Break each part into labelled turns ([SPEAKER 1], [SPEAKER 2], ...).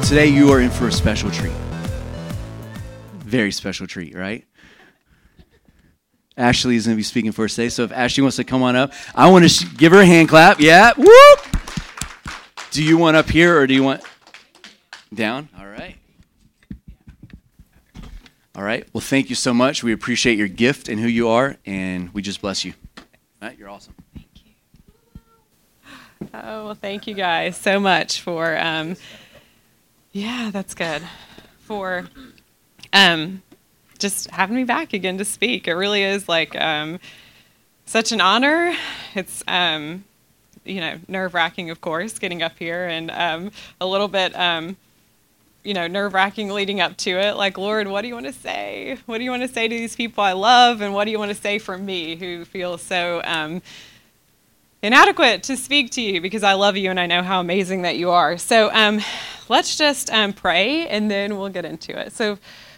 [SPEAKER 1] Today you are in for a special treat. Very special treat, right? Ashley is going to be speaking for us today, so if Ashley wants to come on up, I want to give her a hand clap. Yeah, whoop! Do you want up here or do you want down? All right. All right, well, thank you so much. We appreciate your gift and who you are, and we just bless you. All right, you're awesome.
[SPEAKER 2] Thank you. Oh, well, thank you guys so much for, that's good, for just having me back again to speak. It really is like such an honor. It's, nerve-wracking, of course, getting up here, and a little bit, nerve-wracking leading up to it. Like, Lord, what do you want to say? What do you want to say to these people I love? And what do you want to say from me who feels so inadequate to speak to you because I love you and I know how amazing that you are. So let's just pray and then we'll get into it. So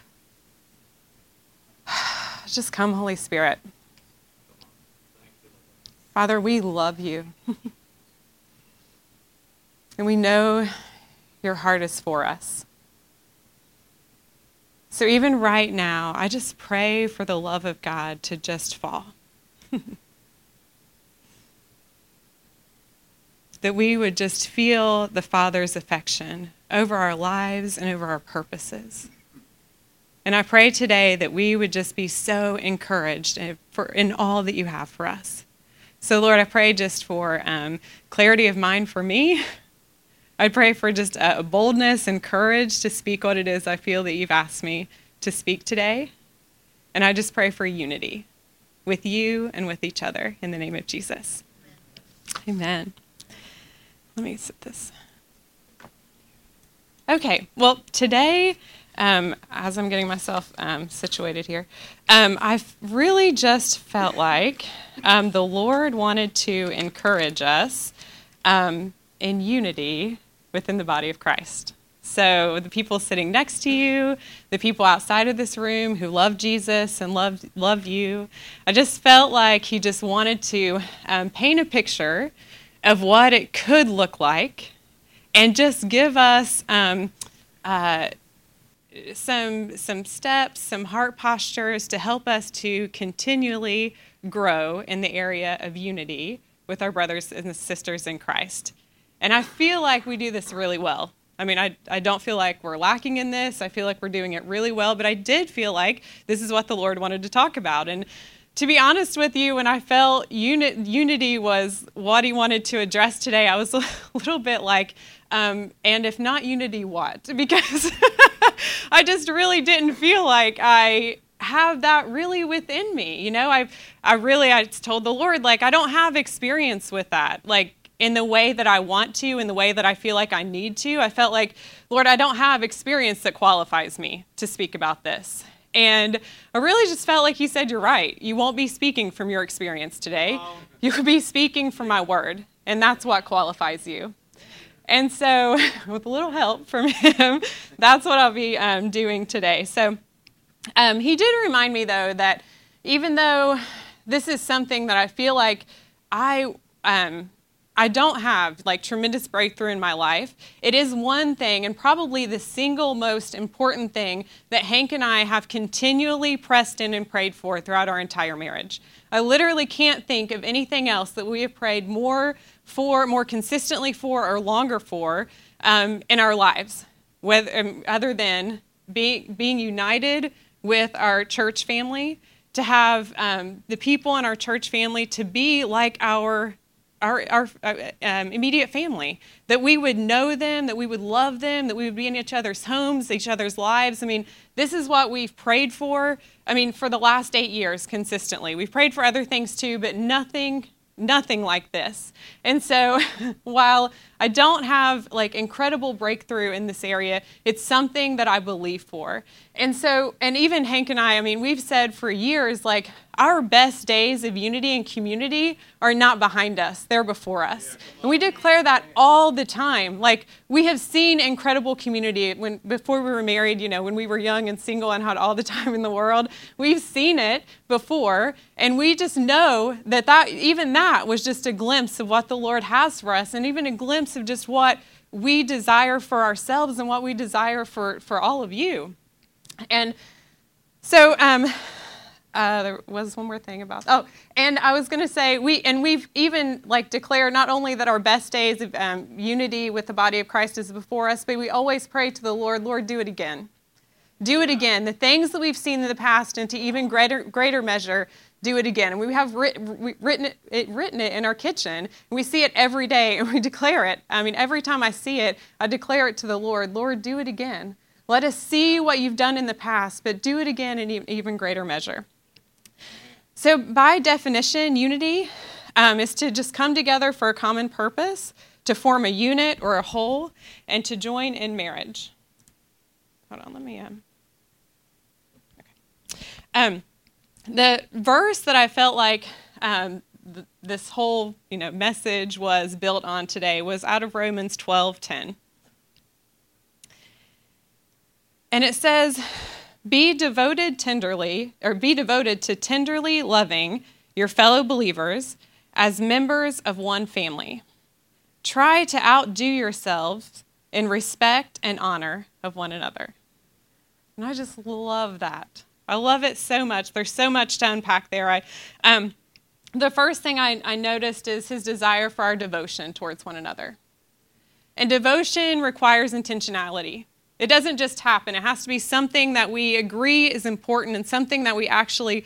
[SPEAKER 2] just come, Holy Spirit. Father, we love you. And we know your heart is for us. So even right now, I just pray for the love of God to just fall. That we would just feel the Father's affection over our lives and over our purposes. And I pray today that we would just be so encouraged in all that you have for us. So Lord, I pray just for clarity of mind for me. I pray for just a boldness and courage to speak what it is I feel that you've asked me to speak today. And I just pray for unity with you and with each other in the name of Jesus. Amen. Let me sit this. Okay, well, today, as I'm getting myself situated here, I've really just felt like the Lord wanted to encourage us in unity within the body of Christ. So the people sitting next to you, the people outside of this room who love Jesus and love you, I just felt like he just wanted to paint a picture of what it could look like and just give us some steps, some heart postures to help us to continually grow in the area of unity with our brothers and sisters in Christ. And I feel like we do this really well. I mean, I don't feel like we're lacking in this. I feel like we're doing it really well, but I did feel like this is what the Lord wanted to talk about. And to be honest with you, when I felt unity was what he wanted to address today, I was a little bit like, and if not unity, what? Because I just really didn't feel like I have that really within me. You know, I told the Lord, like, I don't have experience with that, like, in the way that I want to, in the way that I feel like I need to. I felt like, Lord, I don't have experience that qualifies me to speak about this. And I really just felt like he said, you're right. You won't be speaking from your experience today. You could be speaking from my word, and that's what qualifies you. And so with a little help from him, that's what I'll be doing today. So he did remind me, though, that even though this is something that I feel like I don't have like tremendous breakthrough in my life, it is one thing, and probably the single most important thing that Hank and I have continually pressed in and prayed for throughout our entire marriage. I literally can't think of anything else that we have prayed more consistently for, or longer for in our lives, other than being united with our church family, to have the people in our church family to be like our immediate family, that we would know them, that we would love them, that we would be in each other's homes, each other's lives. I mean, this is what we've prayed for, for the last 8 years consistently. We've prayed for other things too, but nothing like this. And so while I don't have like incredible breakthrough in this area, it's something that I believe for. And even Hank and I, we've said for years, like, our best days of unity and community are not behind us, they're before us. And we declare that all the time. Like, we have seen incredible community before we were married, when we were young and single and had all the time in the world. We've seen it before, and we just know that even that was just a glimpse of what the Lord has for us, and even a glimpse of just what we desire for ourselves and what we desire for all of you. And so there was one more thing about, and I was going to say, we've even declared not only that our best days of unity with the body of Christ is before us, but we always pray to the Lord, do it again. Do it again. The things that we've seen in the past, and to even greater measure, do it again. And we have written it in our kitchen. We see it every day, and we declare it. I mean, every time I see it, I declare it to the Lord, do it again. Let us see what you've done in the past, but do it again in even greater measure. So by definition, unity is to just come together for a common purpose, to form a unit or a whole, and to join in marriage. Hold on, let me... Okay. The verse that I felt like this whole message was built on today was out of Romans 12:10. And it says, be devoted to tenderly loving your fellow believers as members of one family. Try to outdo yourselves in respect and honor of one another. And I just love that. I love it so much. There's so much to unpack there. The first thing I noticed is his desire for our devotion towards one another. And devotion requires intentionality. It doesn't just happen. It has to be something that we agree is important and something that we actually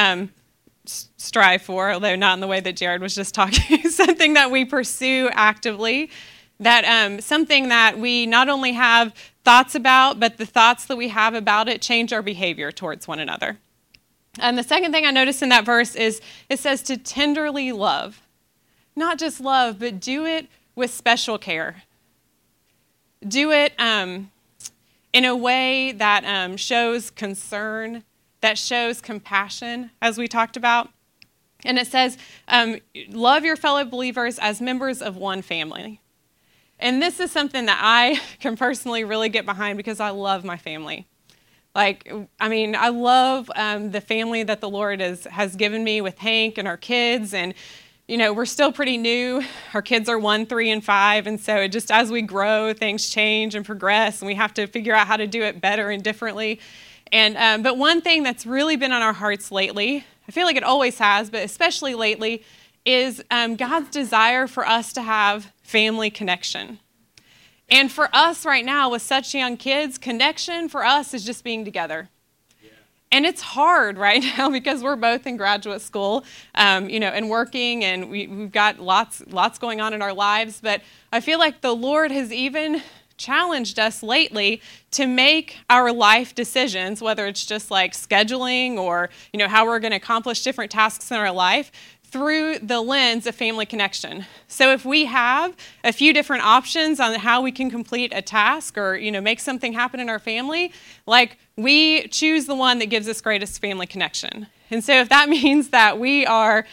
[SPEAKER 2] strive for, although not in the way that Jared was just talking, something that we pursue actively, that something that we not only have thoughts about, but the thoughts that we have about it change our behavior towards one another. And the second thing I noticed in that verse is it says to tenderly love. Not just love, but do it with special care. Do it in a way that shows concern, that shows compassion, as we talked about. And it says, love your fellow believers as members of one family. And this is something that I can personally really get behind because I love my family. I love the family that the Lord has given me with Hank and our kids. And, we're still pretty new. Our kids are 1, 3, and 5. And so just as we grow, things change and progress. And we have to figure out how to do it better and differently. And but one thing that's really been on our hearts lately, I feel like it always has, but especially lately, is God's desire for us to have family connection. And for us right now with such young kids, connection for us is just being together. Yeah. And it's hard right now because we're both in graduate school, and working, and we've got lots going on in our lives. But I feel like the Lord has even challenged us lately to make our life decisions, whether it's just like scheduling or, how we're going to accomplish different tasks in our life, through the lens of family connection. So if we have a few different options on how we can complete a task or, make something happen in our family, we choose the one that gives us greatest family connection. And so if that means that we are,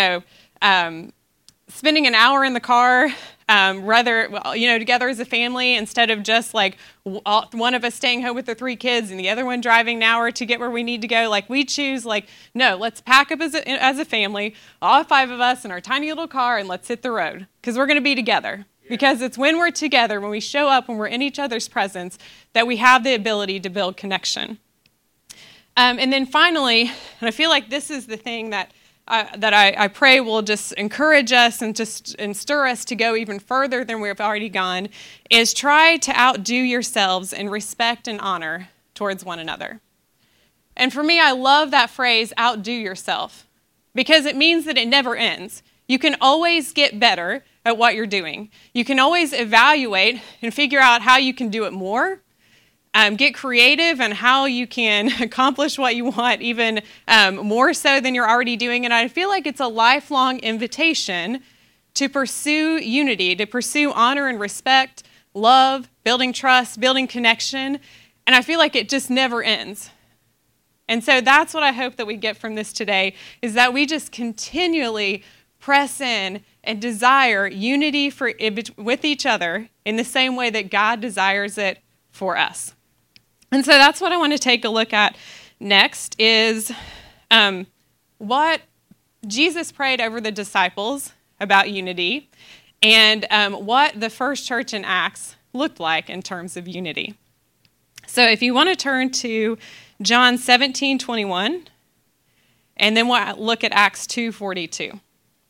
[SPEAKER 2] spending an hour in the car, together as a family, instead of just one of us staying home with the 3 kids and the other one driving an hour to get where we need to go, we choose no, let's pack up as a family, all 5 of us in our tiny little car, and let's hit the road because we're going to be together. Yeah. Because it's when we're together, when we show up, when we're in each other's presence, that we have the ability to build connection. And then finally, and I feel like this is the thing that I pray will just encourage us and stir us to go even further than we've already gone, is try to outdo yourselves in respect and honor towards one another. And for me, I love that phrase, outdo yourself, because it means that it never ends. You can always get better at what you're doing. You can always evaluate and figure out how you can do it more. Get creative on how you can accomplish what you want even more so than you're already doing. And I feel like it's a lifelong invitation to pursue unity, to pursue honor and respect, love, building trust, building connection. And I feel like it just never ends. And so that's what I hope that we get from this today, is that we just continually press in and desire unity with each other in the same way that God desires it for us. And so that's what I want to take a look at next, is what Jesus prayed over the disciples about unity. and what the first church in Acts looked like in terms of unity. So if you want to turn to John 17:21, and then we'll look at Acts 2:42.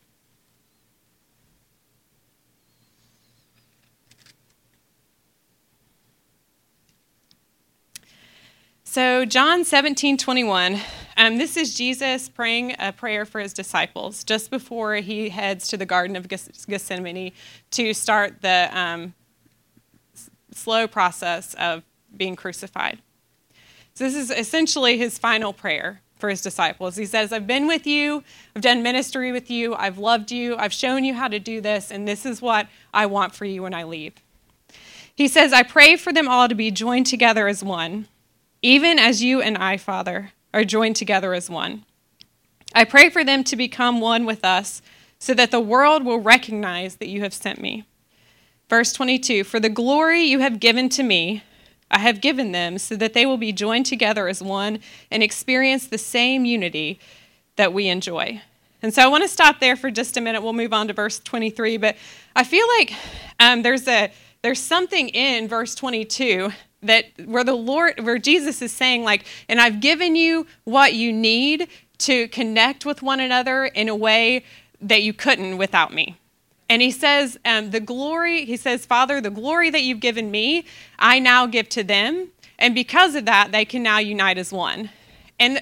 [SPEAKER 2] So John 17:21, this is Jesus praying a prayer for his disciples just before he heads to the Garden of Gethsemane to start the slow process of being crucified. So this is essentially his final prayer for his disciples. He says, I've been with you, I've done ministry with you, I've loved you, I've shown you how to do this, and this is what I want for you when I leave. He says, I pray for them all to be joined together as one, even as you and I, Father, are joined together as one. I pray for them to become one with us so that the world will recognize that you have sent me. Verse 22, for the glory you have given to me, I have given them so that they will be joined together as one and experience the same unity that we enjoy. And so I want to stop there for just a minute. We'll move on to verse 23. But I feel like there's something in verse 22 that where Jesus is saying, like, and I've given you what you need to connect with one another in a way that you couldn't without me. And he says, Father, the glory that you've given me, I now give to them. And because of that, they can now unite as one. And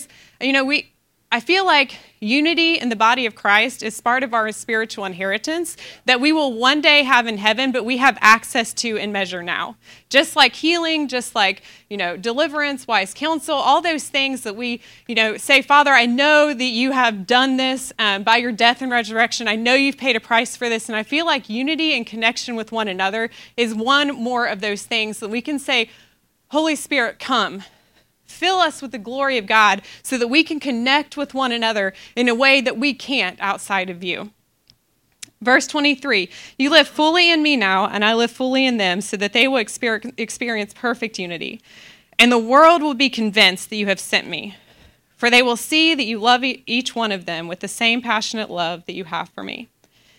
[SPEAKER 2] I feel like unity in the body of Christ is part of our spiritual inheritance that we will one day have in heaven, but we have access to in measure now. Just like healing, just like, deliverance, wise counsel, all those things that we, say, Father, I know that you have done this by your death and resurrection. I know you've paid a price for this. And I feel like unity and connection with one another is one more of those things that we can say, Holy Spirit, come. Fill us with the glory of God so that we can connect with one another in a way that we can't outside of you. Verse 23, you live fully in me now, and I live fully in them, so that they will experience perfect unity. And the world will be convinced that you have sent me, for they will see that you love each one of them with the same passionate love that you have for me.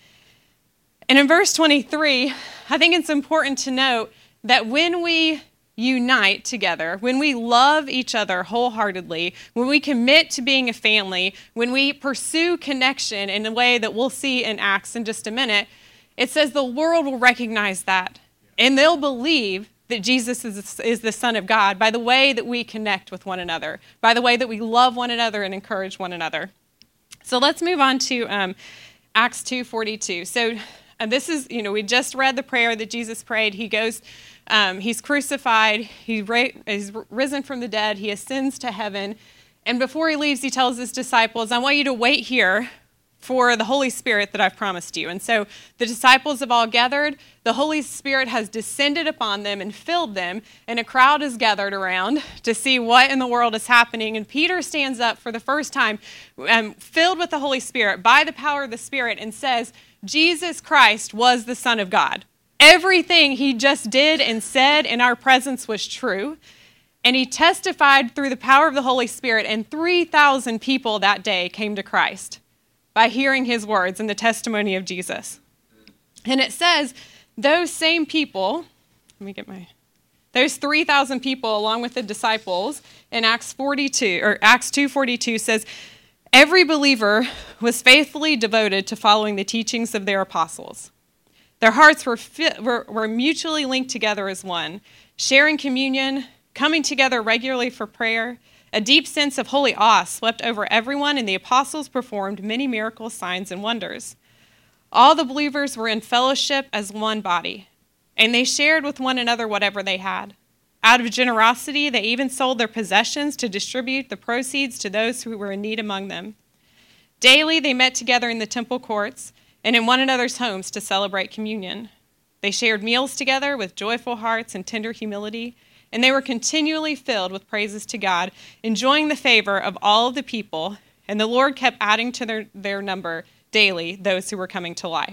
[SPEAKER 2] And in verse 23, I think it's important to note that when we unite together, when we love each other wholeheartedly, when we commit to being a family, when we pursue connection in a way that we'll see in Acts in just a minute, it says the world will recognize that. And they'll believe that Jesus is the Son of God by the way that we connect with one another, by the way that we love one another and encourage one another. So let's move on to Acts 2:42. So this is, we just read the prayer that Jesus prayed. He goes, he's crucified, he's risen from the dead, he ascends to heaven, and before he leaves, he tells his disciples, I want you to wait here for the Holy Spirit that I've promised you. And so the disciples have all gathered, the Holy Spirit has descended upon them and filled them, and a crowd is gathered around to see what in the world is happening. And Peter stands up for the first time, filled with the Holy Spirit, by the power of the Spirit, and says, Jesus Christ was the Son of God. Everything he just did and said in our presence was true. And he testified through the power of the Holy Spirit, and 3,000 people that day came to Christ by hearing his words and the testimony of Jesus. And it says those same people, those 3,000 people along with the disciples in Acts 2:42 says, every believer was faithfully devoted to following the teachings of their apostles. Their hearts were mutually linked together as one, sharing communion, coming together regularly for prayer. A deep sense of holy awe swept over everyone, and the apostles performed many miracles, signs, and wonders. All the believers were in fellowship as one body, and they shared with one another whatever they had. Out of generosity, they even sold their possessions to distribute the proceeds to those who were in need among them. Daily, they met together in the temple courts and in one another's homes to celebrate communion. They shared meals together with joyful hearts and tender humility, and they were continually filled with praises to God, enjoying the favor of all of the people, and the Lord kept adding to their number daily those who were coming to life.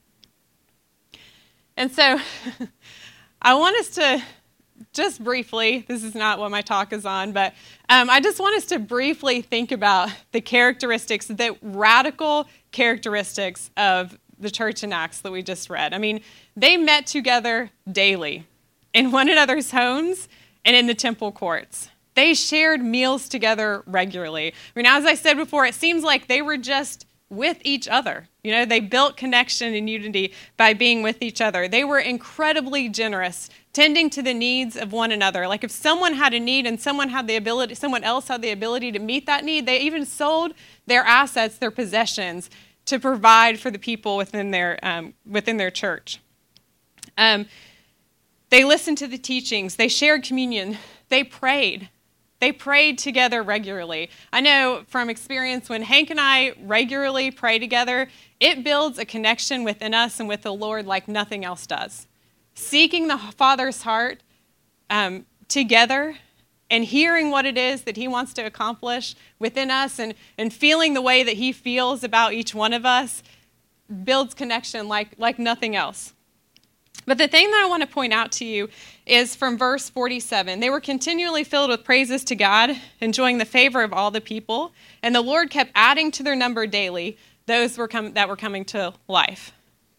[SPEAKER 2] And so I want us to just briefly, this is not what my talk is on, but I just want us to briefly think about the characteristics, the radical characteristics of the church in Acts that we just read. I mean, they met together daily in one another's homes and in the temple courts. They shared meals together regularly. I mean, as I said before, it seems like they were just with each other. You know, they built connection and unity by being with each other. They were incredibly generous, tending to the needs of one another. Like if someone had a need and someone else had the ability to meet that need, they even sold their assets, their possessions, to provide for the people within their church. They listened to the teachings. They shared communion. They prayed. They prayed together regularly. I know from experience when Hank and I regularly pray together, it builds a connection within us and with the Lord like nothing else does. Seeking the Father's heart together and hearing what it is that he wants to accomplish within us and feeling the way that he feels about each one of us builds connection like nothing else. But the thing that I want to point out to you is from verse 47. They were continually filled with praises to God, enjoying the favor of all the people, and the Lord kept adding to their number daily those that were coming to life.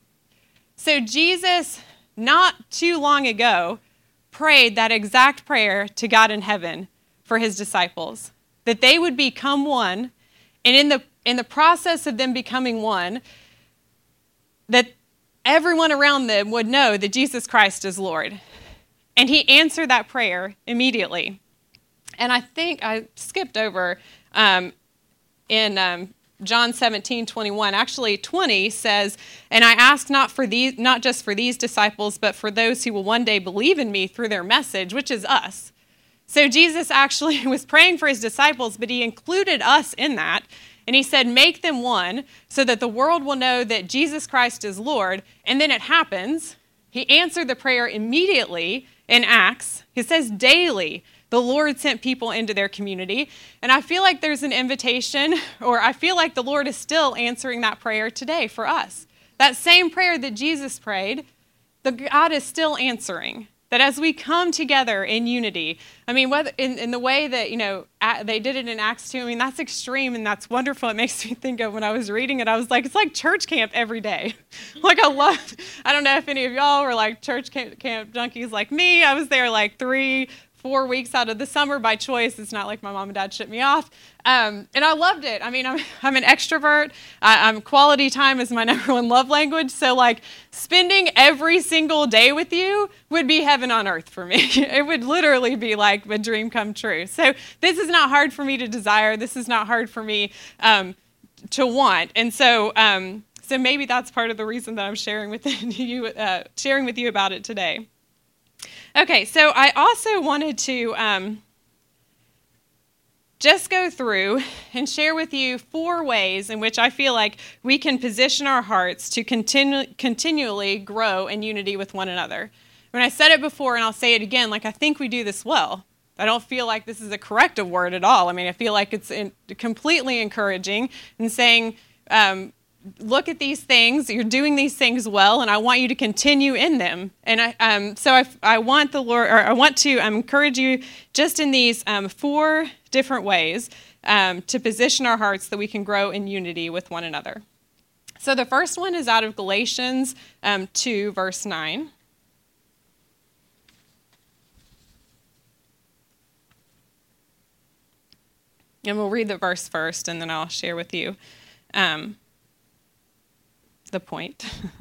[SPEAKER 2] So Jesus, not too long ago, prayed that exact prayer to God in heaven for his disciples, that they would become one, and in the process of them becoming one, that everyone around them would know that Jesus Christ is Lord. And he answered that prayer immediately. And I think I skipped over in John 17:21. Actually, 20 says, "And I ask not just for these disciples, but for those who will one day believe in me through their message," which is us. So Jesus actually was praying for his disciples, but he included us in that. And he said, make them one so that the world will know that Jesus Christ is Lord. And then it happens. He answered the prayer immediately in Acts. He says daily, the Lord sent people into their community. And I feel like there's an invitation, or I feel like the Lord is still answering that prayer today for us. That same prayer that Jesus prayed, God is still answering. That as we come together in unity, I mean, whether in the way that, they did it in Acts 2, I mean, that's extreme and that's wonderful. It makes me think of when I was reading it, I was like, it's like church camp every day. Like I don't know if any of y'all were like church camp junkies like me. I was there like 3-4 weeks out of the summer by choice. It's not like my mom and dad shipped me off. And I loved it. I mean, I'm an extrovert. Quality time is my number one love language. So like spending every single day with you would be heaven on earth for me. It would literally be like a dream come true. So this is not hard for me to desire. This is not hard for me to want. And so maybe that's part of the reason that I'm sharing with you about it today. Okay, so I also wanted to just go through and share with you 4 ways in which I feel like we can position our hearts to continually grow in unity with one another. When I said it before, and I'll say it again, like I think we do this well. I don't feel like this is a corrective word at all. I mean, I feel like it's completely encouraging and saying, look at these things. You're doing these things well, and I want you to continue in them. And I want to encourage you just in these 4 different ways to position our hearts that we can grow in unity with one another. So the first one is out of Galatians 2, verse 9. And we'll read the verse first, and then I'll share with you the point.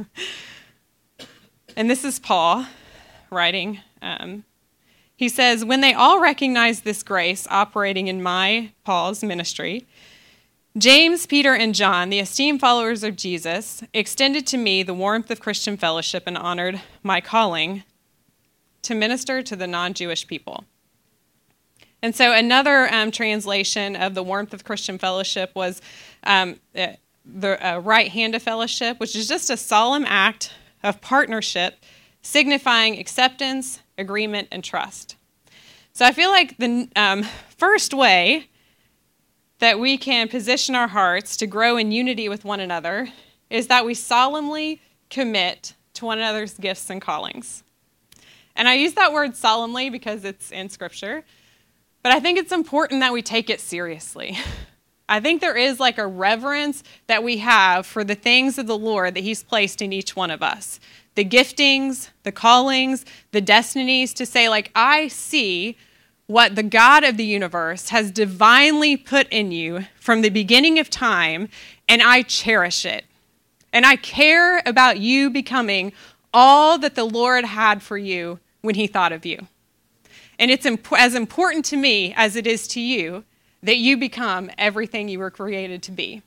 [SPEAKER 2] And this is Paul writing. He says, when they all recognized this grace operating in Paul's ministry, James, Peter, and John, the esteemed followers of Jesus, extended to me the warmth of Christian fellowship and honored my calling to minister to the non-Jewish people. And so another translation of the warmth of Christian fellowship was the right hand of fellowship, which is just a solemn act of partnership signifying acceptance, agreement, and trust. So I feel like the first way that we can position our hearts to grow in unity with one another is that we solemnly commit to one another's gifts and callings. And I use that word solemnly because it's in Scripture, but I think it's important that we take it seriously. I think there is like a reverence that we have for the things of the Lord that he's placed in each one of us. The giftings, the callings, the destinies, to say like, I see what the God of the universe has divinely put in you from the beginning of time, and I cherish it. And I care about you becoming all that the Lord had for you when he thought of you. And it's as important to me as it is to you that you become everything you were created to be.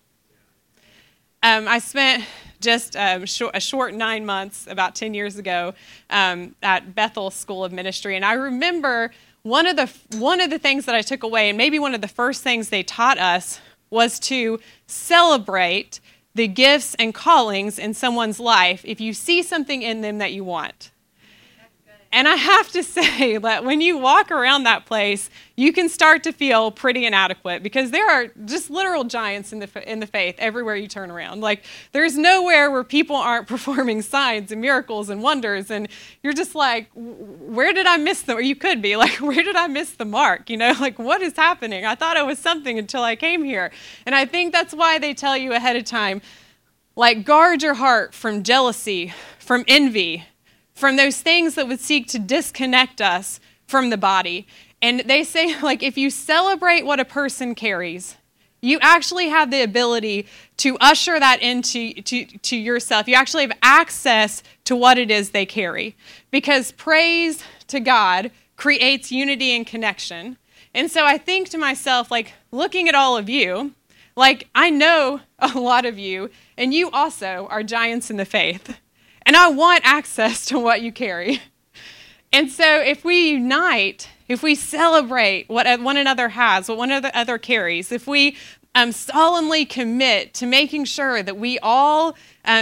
[SPEAKER 2] I spent just a short 9 months, about 10 years ago, at Bethel School of Ministry. And I remember one of the things that I took away, and maybe one of the first things they taught us, was to celebrate the gifts and callings in someone's life if you see something in them that you want. And I have to say that when you walk around that place, you can start to feel pretty inadequate, because there are just literal giants in the faith everywhere you turn around. Like, there's nowhere where people aren't performing signs and miracles and wonders, and you're just like, where did I miss them? Or you could be like, where did I miss the mark? You know, like, what is happening? I thought I was something until I came here. And I think that's why they tell you ahead of time, like, guard your heart from jealousy, from envy, from those things that would seek to disconnect us from the body. And they say, like, if you celebrate what a person carries, you actually have the ability to usher that into to yourself. You actually have access to what it is they carry. Because praise to God creates unity and connection. And so I think to myself, like, looking at all of you, like, I know a lot of you, and you also are giants in the faith. And I want access to what you carry. And so if we unite, if we celebrate what one another has, what one another carries, if we solemnly commit to making sure that we all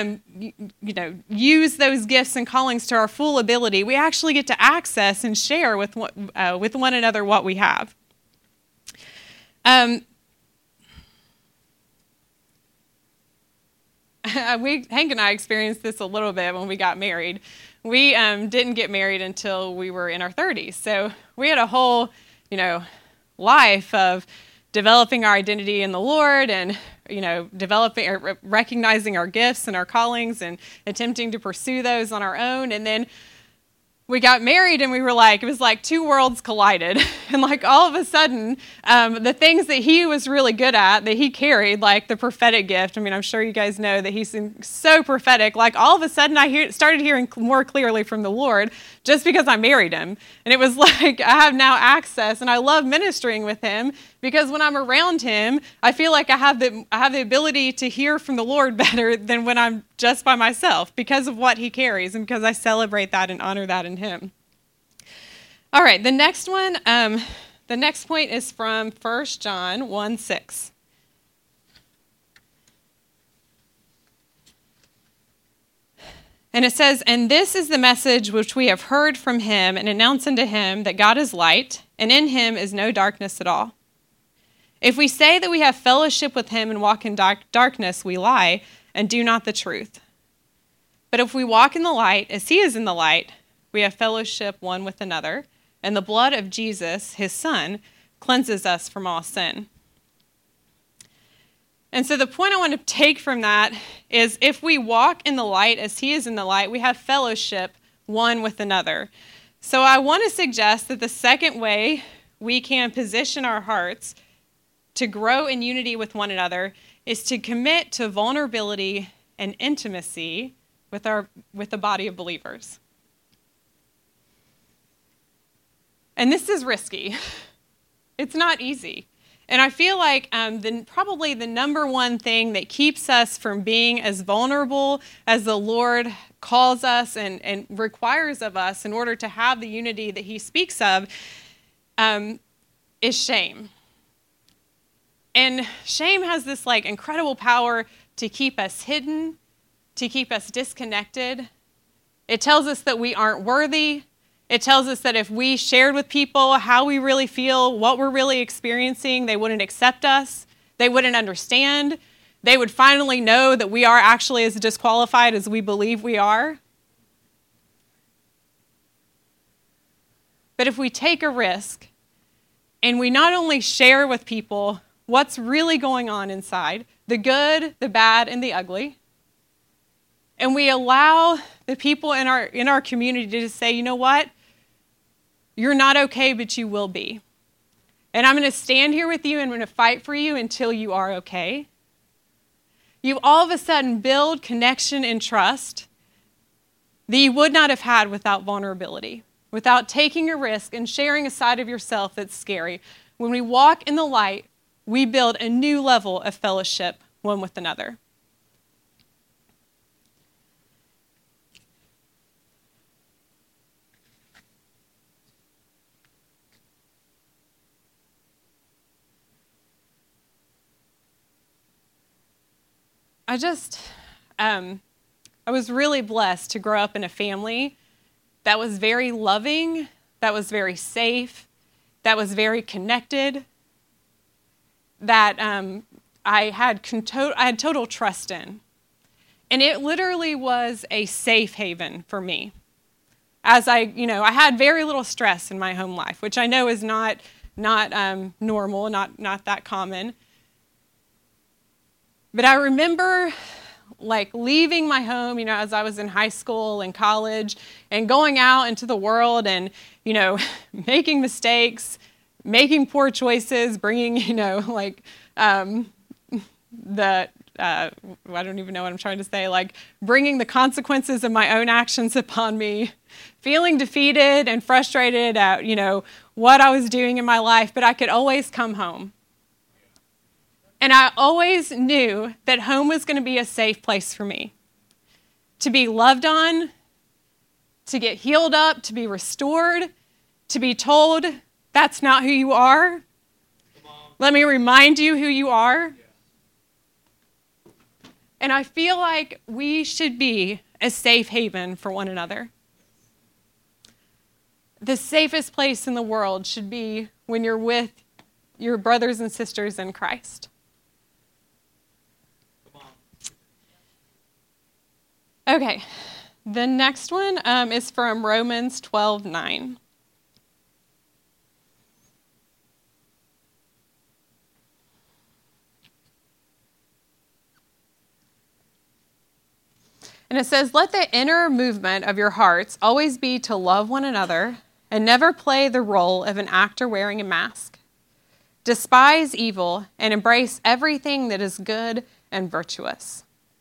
[SPEAKER 2] use those gifts and callings to our full ability, we actually get to access and share with one another what we have. Hank and I experienced this a little bit when we got married. We didn't get married until we were in our 30s. So we had a whole, life of developing our identity in the Lord and, developing or recognizing our gifts and our callings and attempting to pursue those on our own. And then we got married, and we were like, it was like two worlds collided. And like all of a sudden, the things that he was really good at, that he carried, like the prophetic gift. I mean, I'm sure you guys know that he's so prophetic. Like all of a sudden, I started hearing more clearly from the Lord just because I married him. And it was like I have now access, and I love ministering with him because when I'm around him, I feel like I have the ability to hear from the Lord better than when I'm just by myself, because of what he carries and because I celebrate that and honor that in him. All right, the next one, the next point is from 1 John 1:6. And it says, "And this is the message which we have heard from him and announced unto him, that God is light, and in him is no darkness at all. If we say that we have fellowship with him and walk in darkness, we lie and do not the truth. But if we walk in the light, as he is in the light, we have fellowship one with another, and the blood of Jesus, his Son, cleanses us from all sin." And so the point I want to take from that is, if we walk in the light as he is in the light, we have fellowship one with another. So I want to suggest that the second way we can position our hearts to grow in unity with one another is to commit to vulnerability and intimacy with the body of believers. And this is risky. It's not easy. And I feel like probably the number one thing that keeps us from being as vulnerable as the Lord calls us and requires of us in order to have the unity that he speaks of is shame. And shame has this like incredible power to keep us hidden, to keep us disconnected. It tells us that we aren't worthy. It tells us that if we shared with people how we really feel, what we're really experiencing, they wouldn't accept us. They wouldn't understand. They would finally know that we are actually as disqualified as we believe we are. But if we take a risk and we not only share with people what's really going on inside, the good, the bad, and the ugly. And we allow the people in our community to say, you know what? You're not okay, but you will be. And I'm going to stand here with you and I'm going to fight for you until you are okay. You all of a sudden build connection and trust that you would not have had without vulnerability, without taking a risk and sharing a side of yourself that's scary. When we walk in the light, we build a new level of fellowship one with another. I was really blessed to grow up in a family that was very loving, that was very safe, that was very connected, that I had total trust in. And it literally was a safe haven for me. As I had very little stress in my home life, which I know is not normal, not that common. But I remember leaving my home, as I was in high school and college and going out into the world and, making mistakes, making poor choices, bringing, I don't even know what I'm trying to say, bringing the consequences of my own actions upon me, feeling defeated and frustrated at, what I was doing in my life, but I could always come home. And I always knew that home was going to be a safe place for me, to be loved on, to get healed up, to be restored, to be told, that's not who you are. Let me remind you who you are. And I feel like we should be a safe haven for one another. The safest place in the world should be when you're with your brothers and sisters in Christ. Okay, the next one is from Romans 12:9. And it says, "Let the inner movement of your hearts always be to love one another and never play the role of an actor wearing a mask. Despise evil and embrace everything that is good and virtuous."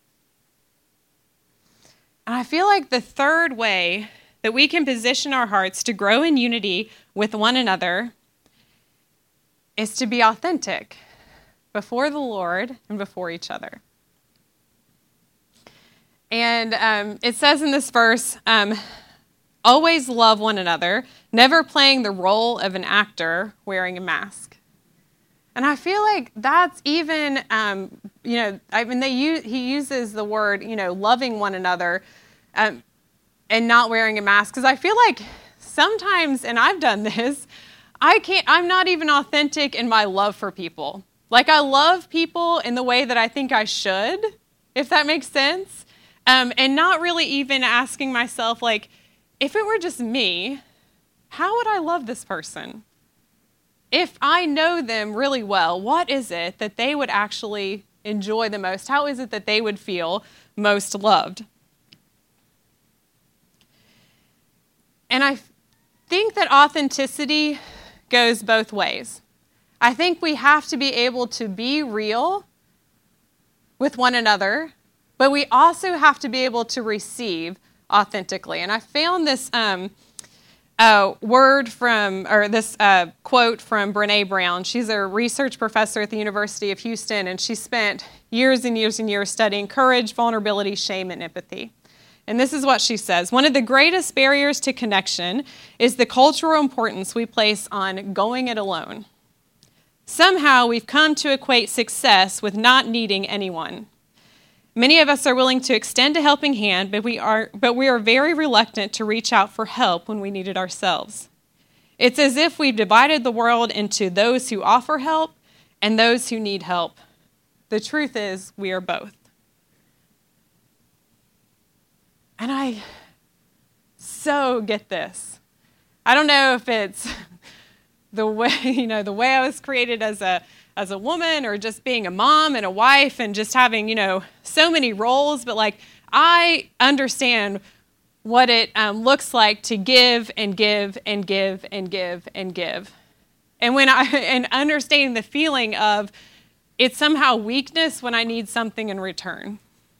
[SPEAKER 2] And I feel like the third way that we can position our hearts to grow in unity with one another is to be authentic before the Lord and before each other. And it says in this verse, always love one another, never playing the role of an actor wearing a mask. And I feel like that's even, he uses the word, loving one another and not wearing a mask. Because I feel like sometimes, and I've done this, I'm not even authentic in my love for people. I love people in the way that I think I should, if that makes sense. And not really even asking myself, if it were just me, how would I love this person? If I know them really well, what is it that they would actually enjoy the most? How is it that they would feel most loved? And I think that authenticity goes both ways. I think we have to be able to be real with one another, but we also have to be able to receive authentically. And I found this quote from Brené Brown. She's a research professor at the University of Houston, and she spent years and years and years studying courage, vulnerability, shame, and empathy. And this is what she says: "One of the greatest barriers to connection is the cultural importance we place on going it alone. Somehow we've come to equate success with not needing anyone. Many of us are willing to extend a helping hand, but we are very reluctant to reach out for help when we need it ourselves. It's as if we've divided the world into those who offer help and those who need help. The truth is, we are both." And I so get this. I don't know if it's the way I was created as a as a woman or just being a mom and a wife and just having, so many roles. But like, I understand what it looks like to give and give and give and give and give. And understanding the feeling of it's somehow weakness when I need something in return.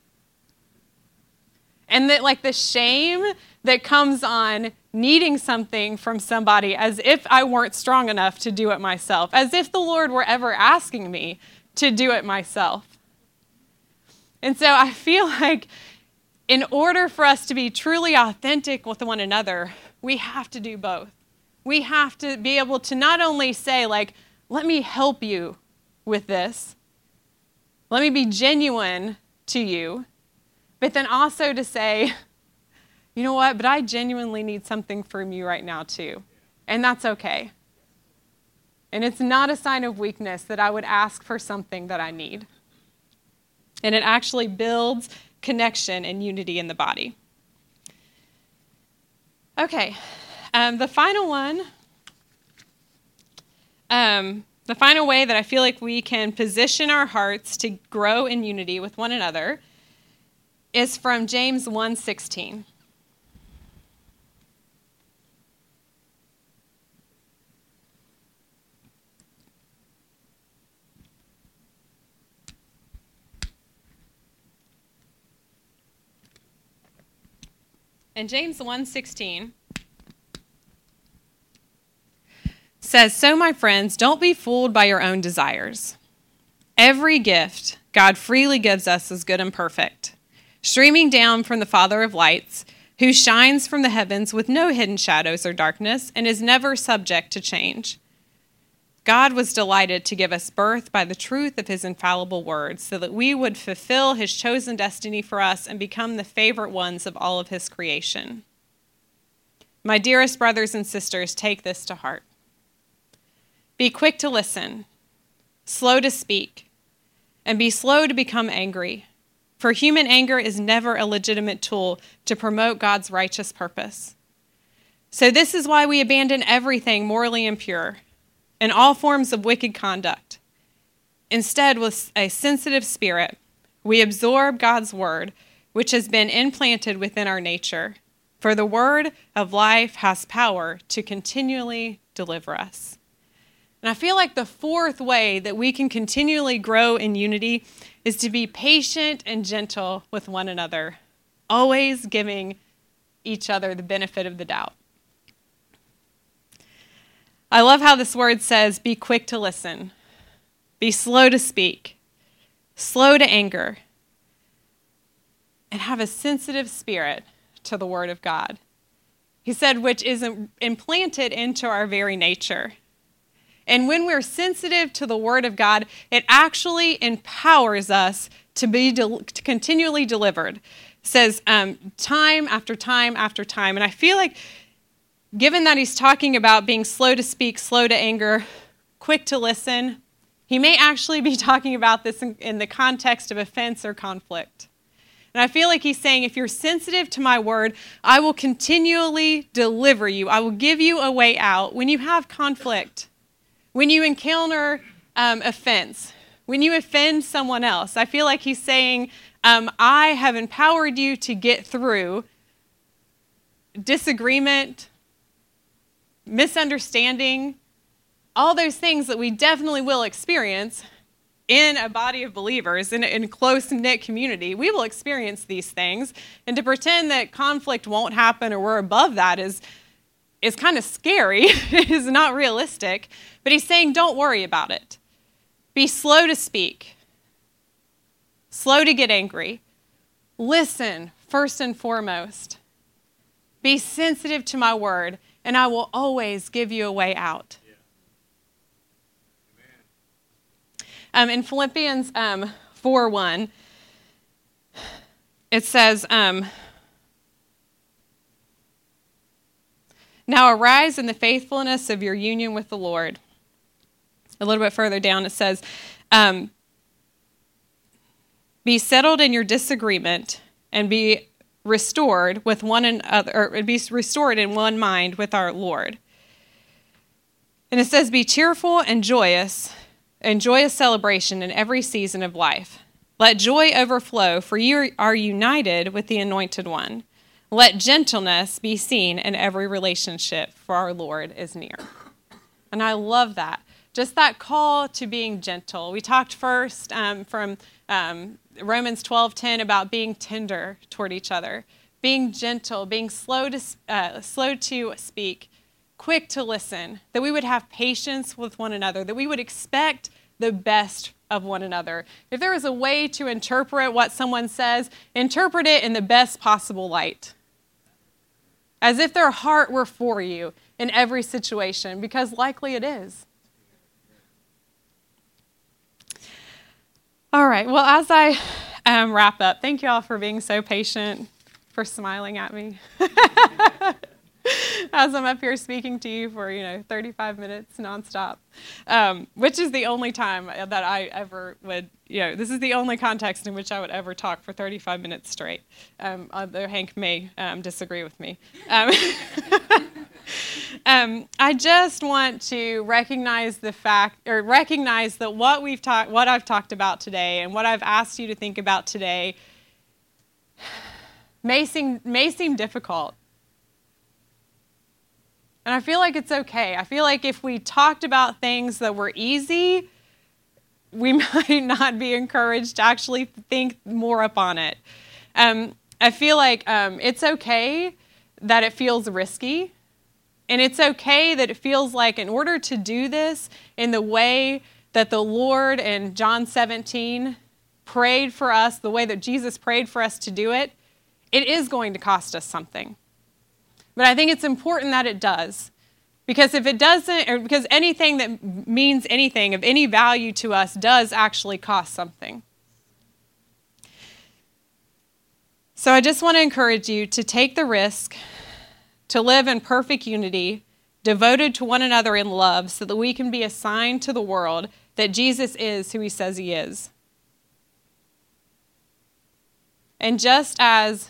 [SPEAKER 2] And that like the shame that comes on needing something from somebody as if I weren't strong enough to do it myself, as if the Lord were ever asking me to do it myself. And so I feel like in order for us to be truly authentic with one another, we have to do both. We have to be able to not only say like, let me help you with this, let me be genuine to you, but then also to say, you know what, but I genuinely need something from you right now too. And that's okay. And it's not a sign of weakness that I would ask for something that I need. And it actually builds connection and unity in the body. Okay, the final one, the final way that I feel like we can position our hearts to grow in unity with one another is from James 1:16. And James 1:16 says, "So my friends, don't be fooled by your own desires. Every gift God freely gives us is good and perfect, streaming down from the Father of lights, who shines from the heavens with no hidden shadows or darkness and is never subject to change. God was delighted to give us birth by the truth of his infallible word, so that we would fulfill his chosen destiny for us and become the favorite ones of all of his creation. My dearest brothers and sisters, take this to heart. Be quick to listen, slow to speak, and be slow to become angry, for human anger is never a legitimate tool to promote God's righteous purpose. So this is why we abandon everything morally impure and all forms of wicked conduct. Instead, with a sensitive spirit, we absorb God's word, which has been implanted within our nature. For the word of life has power to continually deliver us." And I feel like the fourth way that we can continually grow in unity is to be patient and gentle with one another, always giving each other the benefit of the doubt. I love how this word says, be quick to listen, be slow to speak, slow to anger, and have a sensitive spirit to the word of God. He said, which is implanted into our very nature. And when we're sensitive to the word of God, it actually empowers us to be to continually delivered. It says time after time after time. And I feel like given that he's talking about being slow to speak, slow to anger, quick to listen, he may actually be talking about this in the context of offense or conflict. And I feel like he's saying, if you're sensitive to my word, I will continually deliver you. I will give you a way out when you have conflict, when you encounter offense, when you offend someone else. I feel like he's saying, I have empowered you to get through disagreement, misunderstanding, all those things that we definitely will experience in a body of believers, in a close-knit community. We will experience these things, and to pretend that conflict won't happen or we're above that is kind of scary. It is not realistic. But he's saying, don't worry about it. Be slow to speak, slow to get angry. Listen first and foremost. Be sensitive to my word, and I will always give you a way out. Yeah. In Philippians 4:1, it says, now arise in the faithfulness of your union with the Lord. A little bit further down, it says, be settled in your disagreement and be restored with one another, or be restored in one mind with our Lord. And it says, be cheerful and joyous. and joyous celebration in every season of life. Let joy overflow, for you are united with the Anointed One. Let gentleness be seen in every relationship, for our Lord is near. And I love that. Just that call to being gentle. We talked first from Romans 12:10 about being tender toward each other, being gentle, being slow to speak, quick to listen, that we would have patience with one another, that we would expect the best of one another. If there is a way to interpret what someone says, interpret it in the best possible light, as if their heart were for you in every situation, because likely it is. All right, well, as I wrap up, thank you all for being so patient, for smiling at me as I'm up here speaking to you for, 35 minutes nonstop, which is the only time that I ever would, this is the only context in which I would ever talk for 35 minutes straight. Although Hank may disagree with me. I just want to recognize that what I've talked about today and what I've asked you to think about today may seem difficult. And I feel like it's okay. I feel like if we talked about things that were easy, we might not be encouraged to actually think more upon it. I feel like it's okay that it feels risky. And it's okay that it feels like in order to do this in the way that the Lord in John 17 prayed for us, the way that Jesus prayed for us to do it, it is going to cost us something. But I think it's important that it does. Because if it doesn't, or because anything that means anything of any value to us does actually cost something. So I just want to encourage you to take the risk to live in perfect unity, devoted to one another in love, so that we can be a sign to the world that Jesus is who he says he is. And just as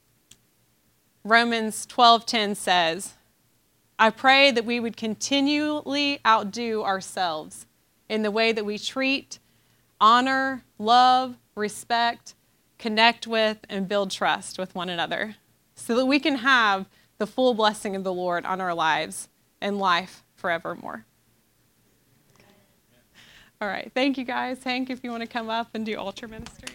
[SPEAKER 2] Romans 12:10 says, I pray that we would continually outdo ourselves in the way that we treat, honor, love, respect, connect with, and build trust with one another, so that we can have the full blessing of the Lord on our lives and life forevermore. All right. Thank you, guys. Hank, if you want to come up and do altar ministry.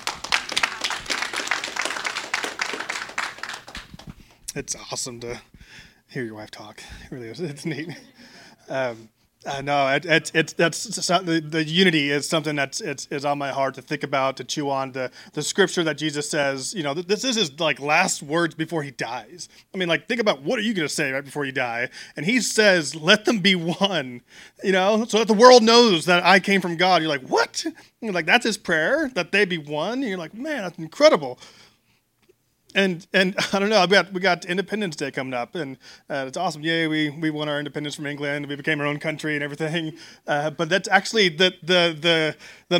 [SPEAKER 3] It's awesome to hear your wife talk. It really is. It's neat. No, the unity is something that's it's on my heart to think about, to chew on. The scripture that Jesus says, this is his last words before he dies. I mean, think about, what are you going to say right before you die? And he says, let them be one, so that the world knows that I came from God. You're like, what? You're like, that's his prayer, that they be one. And you're like, man, that's incredible. And I don't know, we got Independence Day coming up, and it's awesome. Yay, we won our independence from England. We became our own country and everything. But that's actually the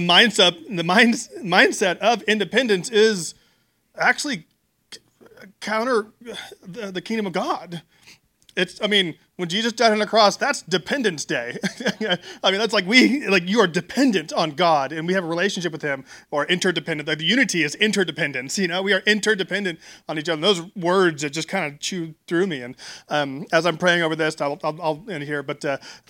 [SPEAKER 3] mindset of independence is actually counter the kingdom of God. When Jesus died on the cross, that's Dependence Day. That's you are dependent on God, and we have a relationship with him, or interdependent. The unity is interdependence. We are interdependent on each other. And those words that just kind of chewed through me. And as I'm praying over this, I'll end here. But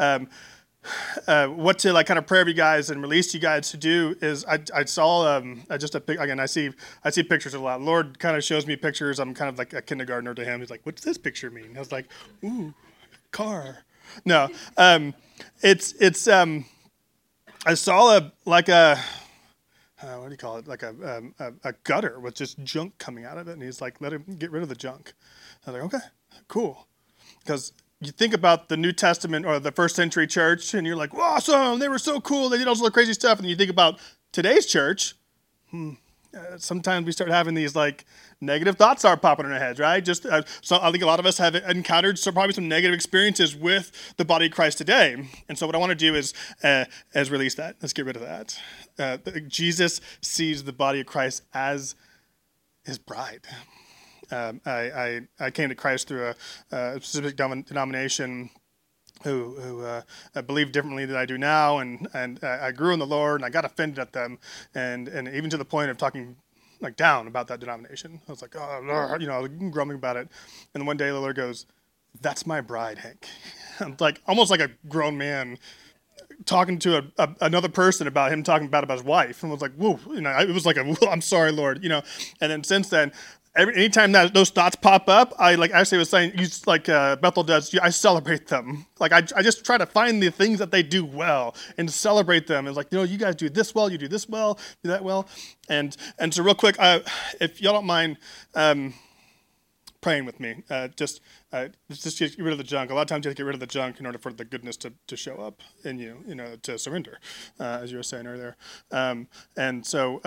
[SPEAKER 3] what to kind of pray over you guys and release you guys to do is I saw just a pic. Again, I see pictures a lot. Lord kind of shows me pictures. I'm kind of like a kindergartner to him. He's like, what's this picture mean? I was like, ooh, car. No, it's I saw what do you call it? Like a gutter with just junk coming out of it, and he's like, let him get rid of the junk. I was like, okay, cool, because you think about the New Testament or the first century church, and you're like, awesome, they were so cool, they did all sorts of crazy stuff. And you think about today's church, sometimes we start having these negative thoughts start popping in our heads, right? So I think a lot of us have encountered probably some negative experiences with the body of Christ today. And so what I want to do is release that. Let's get rid of that. Jesus sees the body of Christ as his bride. I came to Christ through a specific denomination who believed differently than I do now, and I grew in the Lord, and I got offended at them, and even to the point of talking like down about that denomination. I was like, oh, Lord, I was grumbling about it, and one day the Lord goes, "That's my bride, Hank." I'm like almost like a grown man talking to another person about him talking bad about his wife, and was like, "Whoa!" It was like "I'm sorry, Lord," And then since then, anytime that those thoughts pop up, I like Ashley was saying, Bethel does. I celebrate them. Like I just try to find the things that they do well and celebrate them. It's like, you guys do this well, you do this well, do that well, and so real quick, if y'all don't mind. Praying with me, just get rid of the junk. A lot of times you have to get rid of the junk in order for the goodness to show up in you, to surrender, as you were saying earlier. And so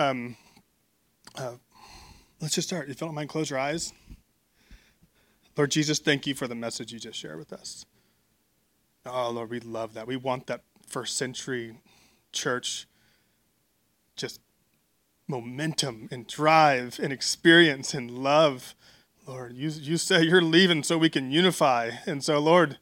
[SPEAKER 3] let's just start. If you don't mind, close your eyes. Lord Jesus, thank you for the message you just shared with us. Oh, Lord, we love that. We want that first century church just momentum and drive and experience and love. Lord, you say you're leaving so we can unify. And so, Lord,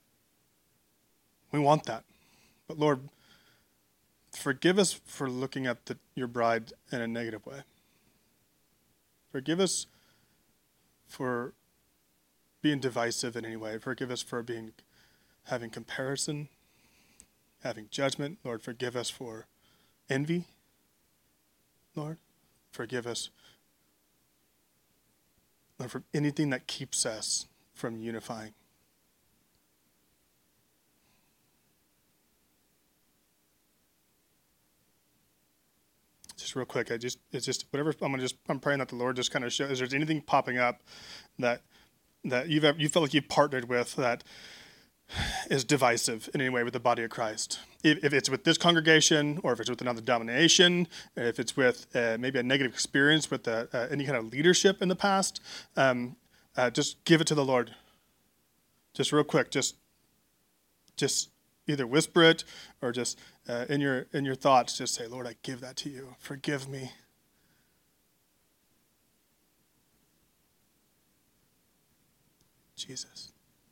[SPEAKER 3] we want that. But, Lord, forgive us for looking at your bride in a negative way. Forgive us for being divisive in any way. Forgive us for having comparison, having judgment. Lord, forgive us for envy. Lord, forgive us for anything that keeps us from unifying. Just real quick, it's just whatever. I'm praying that the Lord just kind of shows. If there's anything popping up that you feel like you've partnered with that is divisive in any way with the body of Christ. If it's with this congregation, or if it's with another denomination, if it's with maybe a negative experience with any kind of leadership in the past, just give it to the Lord. Just real quick, just either whisper it or just in your thoughts, just say, "Lord, I give that to you. Forgive me." Jesus.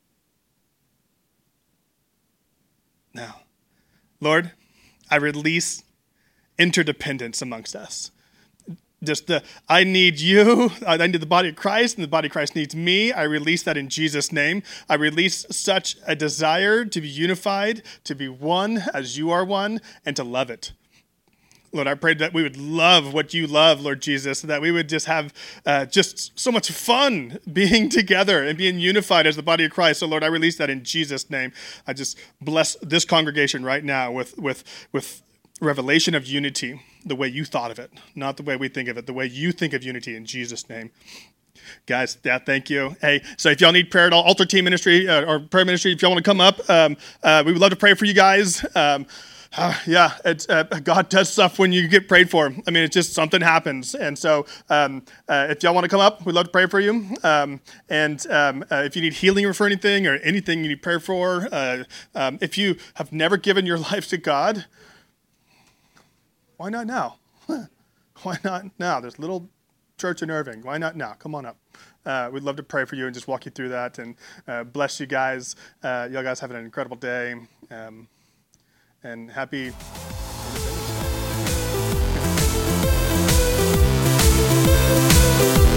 [SPEAKER 3] Now, Lord, I release interdependence amongst us. I need you, I need the body of Christ, and the body of Christ needs me. I release that in Jesus' name. I release such a desire to be unified, to be one as you are one, and to love it. Lord, I pray that we would love what you love, Lord Jesus, that we would just have just so much fun being together and being unified as the body of Christ. So, Lord, I release that in Jesus' name. I just bless this congregation right now with revelation of unity, the way you thought of it, not the way we think of it, the way you think of unity in Jesus' name. Guys, thank you. Hey, so if y'all need prayer at all, altar team ministry or prayer ministry, if y'all want to come up, we would love to pray for you guys. God does stuff when you get prayed for. I mean, it's just something happens. And so if y'all want to come up, we'd love to pray for you. If you need healing for anything or anything you need prayer for, if you have never given your life to God, why not now? Why not now? There's a little church in Irving. Why not now? Come on up. We'd love to pray for you and just walk you through that and bless you guys. Y'all guys have an incredible day. And happy Independence Day.